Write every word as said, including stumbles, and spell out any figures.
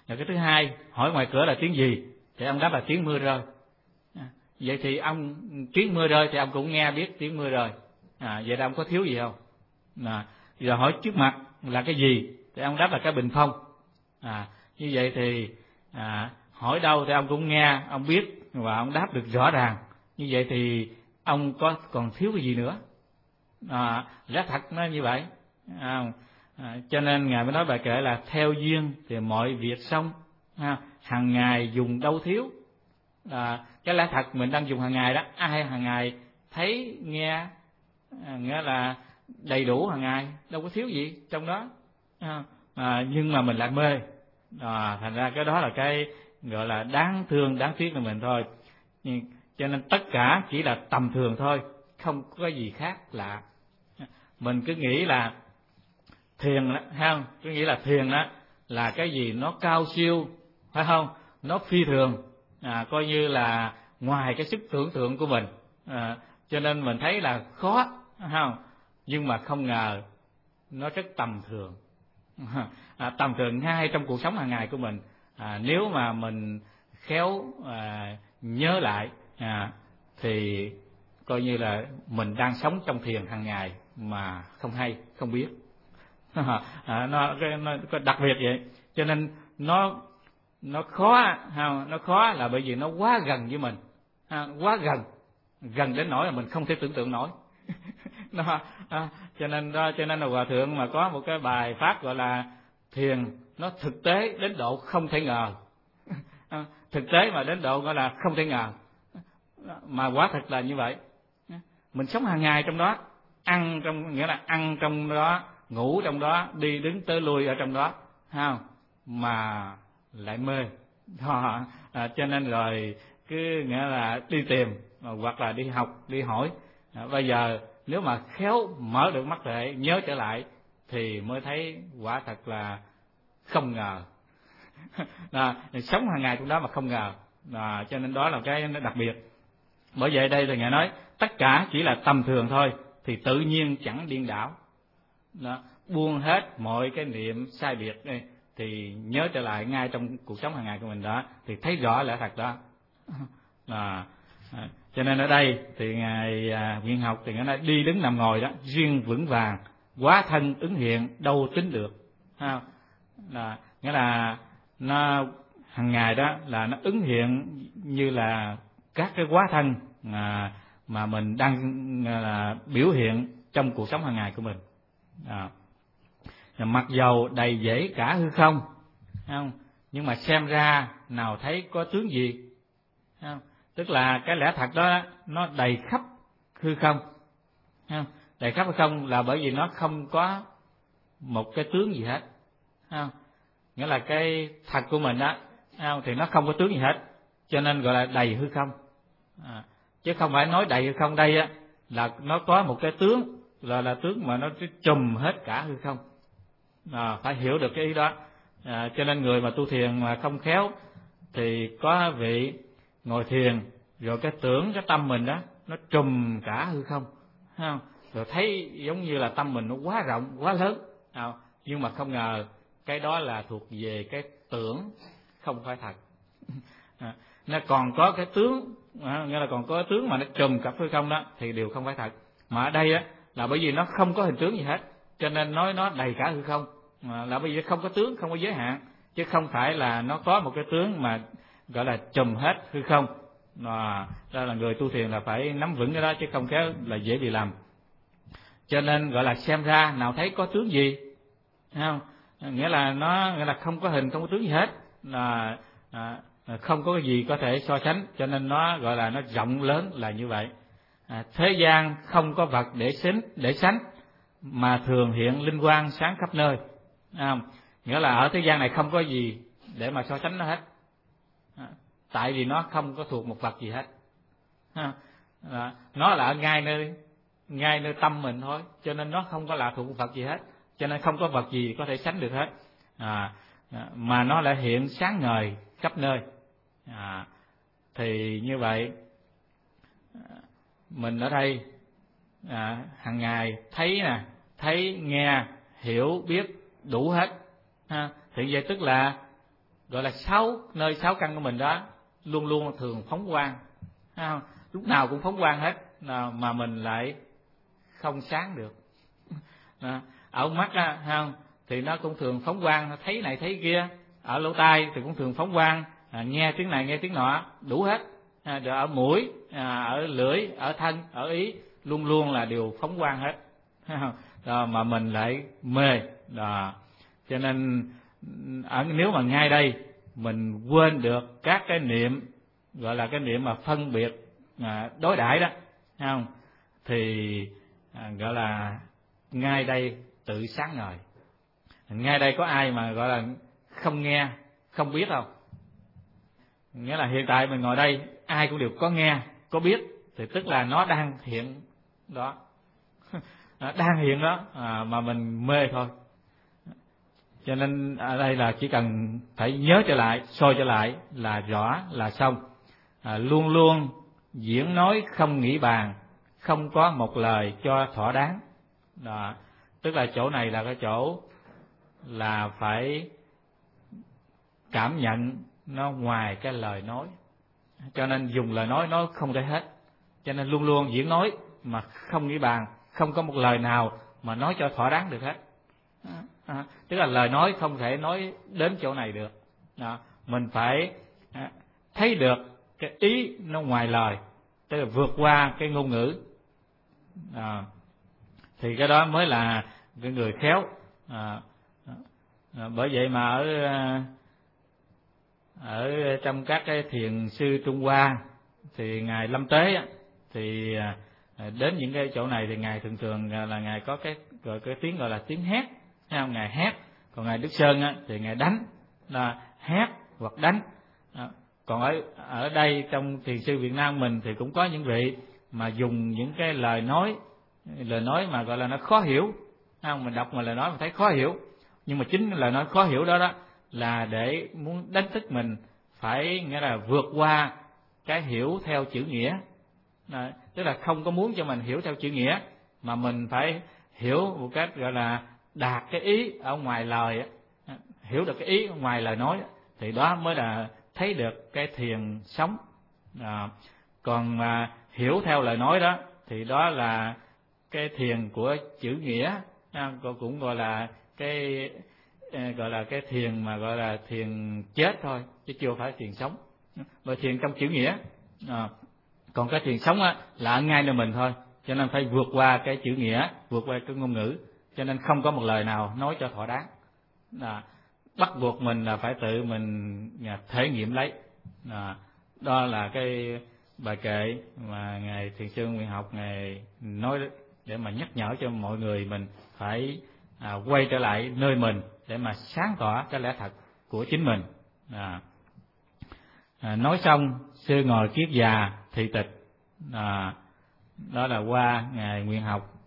Rồi cái thứ hai, hỏi ngoài cửa là tiếng gì, thì ông đáp là tiếng mưa rơi. À, vậy thì ông tiếng mưa rơi thì ông cũng nghe biết tiếng mưa rơi. À, vậy là ông có thiếu gì không? À, giờ hỏi trước mặt là cái gì, thì ông đáp là cái bình phong. À, như vậy thì à, hỏi đâu thì ông cũng nghe, ông biết và ông đáp được rõ ràng. Như vậy thì ông có còn thiếu cái gì nữa? À, lẽ thật nó như vậy. À, à, cho nên Ngài mới nói bài kệ là theo duyên thì mọi việc xong. À, hàng ngày dùng đâu thiếu. À, cái lẽ thật mình đang dùng hàng ngày đó, ai hàng ngày thấy nghe, à, nghĩa là đầy đủ hàng ngày, đâu có thiếu gì trong đó. À, à, nhưng mà mình lại mê. À, thành ra cái đó là cái gọi là đáng thương, đáng tiếc là mình thôi. Nhưng, cho nên tất cả chỉ là tầm thường thôi, không có gì khác lạ. Mình cứ nghĩ là thiền đó, thấy không? Cứ nghĩ là thiền đó là cái gì nó cao siêu, phải không? Nó phi thường, à, coi như là ngoài cái sức tưởng tượng của mình. À, cho nên mình thấy là khó, phải không? Nhưng mà không ngờ nó rất tầm thường. À, tầm thường ngay trong cuộc sống hàng ngày của mình. À, nếu mà mình khéo à, nhớ lại à, thì coi như là mình đang sống trong thiền hàng ngày mà không hay, không biết. À, nó, nó, nó đặc biệt vậy. Cho nên nó nó khó, ha, nó khó là bởi vì nó quá gần với mình, ha, quá gần, gần đến nỗi là mình không thể tưởng tượng nổi. Nó, à, cho nên đó, cho nên là Hòa Thượng mà có một cái bài pháp gọi là thiền nó thực tế đến độ không thể ngờ. À, thực tế mà đến độ gọi là không thể ngờ, mà quả thật là như vậy. Mình sống hàng ngày trong đó, ăn trong nghĩa là ăn trong đó, ngủ trong đó, đi đứng tới lui ở trong đó, không mà lại mê. Đó, à, cho nên rồi cứ nghĩa là đi tìm hoặc là đi học, đi hỏi. À, bây giờ nếu mà khéo mở được mắt để nhớ trở lại thì mới thấy quả thật là không ngờ. À, sống hàng ngày trong đó mà không ngờ. À, cho nên đó là cái đặc biệt. Bởi vậy đây là Ngài nói tất cả chỉ là tầm thường thôi thì tự nhiên chẳng điên đảo. Đó, buông hết mọi cái niệm sai biệt đây thì nhớ trở lại ngay trong cuộc sống hàng ngày của mình đó thì thấy rõ lẽ thật đó. À, à, cho nên ở đây thì Ngài à, Nguyện Học thì Ngài nói đi đứng nằm ngồi đó duyên vững vàng, hóa thân ứng hiện đâu tính được. À, là nghĩa là nó hàng ngày đó là nó ứng hiện như là các cái hóa thân à, mà mình đang à, biểu hiện trong cuộc sống hàng ngày của mình. À, mặc dầu đầy dẫy cả hư không, không, nhưng mà xem ra nào thấy có tướng gì, không? Tức là cái lẽ thật đó nó đầy khắp hư không, không? Đầy khắp hư không là bởi vì nó không có một cái tướng gì hết, không? Nghĩa là cái thật của mình đó, không? Thì nó không có tướng gì hết, cho nên gọi là đầy hư không. À, chứ không phải nói đầy hư không đây á là nó có một cái tướng là là tướng mà nó trùm hết cả hư không. À, phải hiểu được cái ý đó. À, cho nên người mà tu thiền mà không khéo thì có vị ngồi thiền rồi cái tưởng cái tâm mình đó nó trùm cả hư không, không? Rồi thấy giống như là tâm mình nó quá rộng quá lớn, à, nhưng mà không ngờ cái đó là thuộc về cái tưởng, không phải thật. À, nó còn có cái tướng, à, nghĩa là còn có cái tướng mà nó trùm cả hư không đó thì đều không phải thật. Mà ở đây á là bởi vì nó không có hình tướng gì hết, cho nên nói nó đầy cả hư không, à, là bởi vì không có tướng, không có giới hạn, chứ không phải là nó có một cái tướng mà gọi là trùm hết hư không. À, đó là người tu thiền là phải nắm vững cái đó, chứ không khéo là dễ bị lầm. Cho nên gọi là xem ra nào thấy có tướng gì, không? Nghĩa là nó nghĩa là không có hình, không có tướng gì hết, là à, không có cái gì có thể so sánh, cho nên nó gọi là nó rộng lớn là như vậy. À, thế gian không có vật để sánh để sánh mà thường hiện linh quang sáng khắp nơi. À, nghĩa là ở thế gian này không có gì để mà so sánh nó hết, à, tại vì nó không có thuộc một vật gì hết. À, à, nó là ở ngay nơi ngay nơi tâm mình thôi, cho nên nó không có là thuộc một vật gì hết, cho nên không có vật gì có thể sánh được hết. À, mà nó lại hiện sáng ngời khắp nơi. À, thì như vậy mình ở đây à, hàng ngày thấy nè, thấy nghe hiểu biết đủ hết, ha, thì vậy tức là gọi là sáu nơi sáu căn của mình đó luôn luôn thường phóng quang, thấy không? Lúc nào cũng phóng quang hết, mà mình lại không sáng được. Đó. Ở mắt á, thấy không? Thì nó cũng thường phóng quang, nó thấy này thấy kia. Ở lỗ tai thì cũng thường phóng quang, à, nghe tiếng này nghe tiếng nọ, đủ hết. À, rồi ở mũi, à, ở lưỡi, ở thân, ở ý, luôn luôn là đều phóng quang hết. Đó, mà mình lại mê. Đó. Cho nên ở nếu mà ngay đây mình quên được các cái niệm, gọi là cái niệm mà phân biệt, à, đối đãi đó, thấy không? Thì à, gọi là ngay đây tự sáng ngời. Ngay đây có ai mà gọi là không nghe, không biết không? Nghĩa là hiện tại mình ngồi đây, ai cũng đều có nghe, có biết, thì tức là nó đang hiện đó, nó đang hiện đó, à, mà mình mê thôi. Cho nên ở đây là chỉ cần phải nhớ trở lại, soi trở lại là rõ là xong. À, luôn luôn diễn nói không nghĩ bàn, không có một lời cho thỏa đáng. Đó. Tức là chỗ này là cái chỗ là phải cảm nhận nó ngoài cái lời nói. Cho nên dùng lời nói nói không thể hết. Cho nên luôn luôn diễn nói mà không nghĩ bàn, không có một lời nào mà nói cho thỏa đáng được hết. À, tức là lời nói không thể nói đến chỗ này được. Đó. Mình phải à, thấy được cái ý nó ngoài lời, tức là vượt qua cái ngôn ngữ. À, thì cái đó mới là cái người khéo. À, à, bởi vậy mà ở ở trong các cái thiền sư Trung Hoa thì ngài Lâm Tế thì đến những cái chỗ này thì ngài thường thường là ngài có cái gọi cái tiếng gọi là tiếng hét, thấy không? Ngài hét. Còn ngài Đức Sơn á, thì ngài đánh, là hét hoặc đánh. À, còn ở ở đây trong thiền sư Việt Nam mình thì cũng có những vị mà dùng những cái lời nói lời nói mà gọi là nó khó hiểu, thấy không? Mình đọc mà lời nói mình thấy khó hiểu, nhưng mà chính lời nói khó hiểu đó đó là để muốn đánh thức mình phải, nghĩa là vượt qua cái hiểu theo chữ nghĩa. Đó, tức là không có muốn cho mình hiểu theo chữ nghĩa, mà mình phải hiểu một cách gọi là đạt cái ý ở ngoài lời, hiểu được cái ý ở ngoài lời nói, thì đó mới là thấy được cái thiền sống. À, còn à, hiểu theo lời nói đó thì đó là cái thiền của chữ nghĩa, cũng gọi là cái gọi là cái thiền mà gọi là thiền chết thôi, chứ chưa phải thiền sống. Bởi thiền trong chữ nghĩa. À, còn cái thiền sống á là ở ngay nơi mình thôi, cho nên phải vượt qua cái chữ nghĩa, vượt qua cái ngôn ngữ, cho nên không có một lời nào nói cho thỏa đáng. À, bắt buộc mình là phải tự mình thể nghiệm lấy. À, đó là cái bài kệ mà ngài Thiền sư Nguyện Học ngài nói để mà nhắc nhở cho mọi người mình phải à, quay trở lại nơi mình để mà sáng tỏ cái lẽ thật của chính mình. À, à, nói xong sư ngồi kiết già thị tịch. À, đó là qua ngài Nguyện Học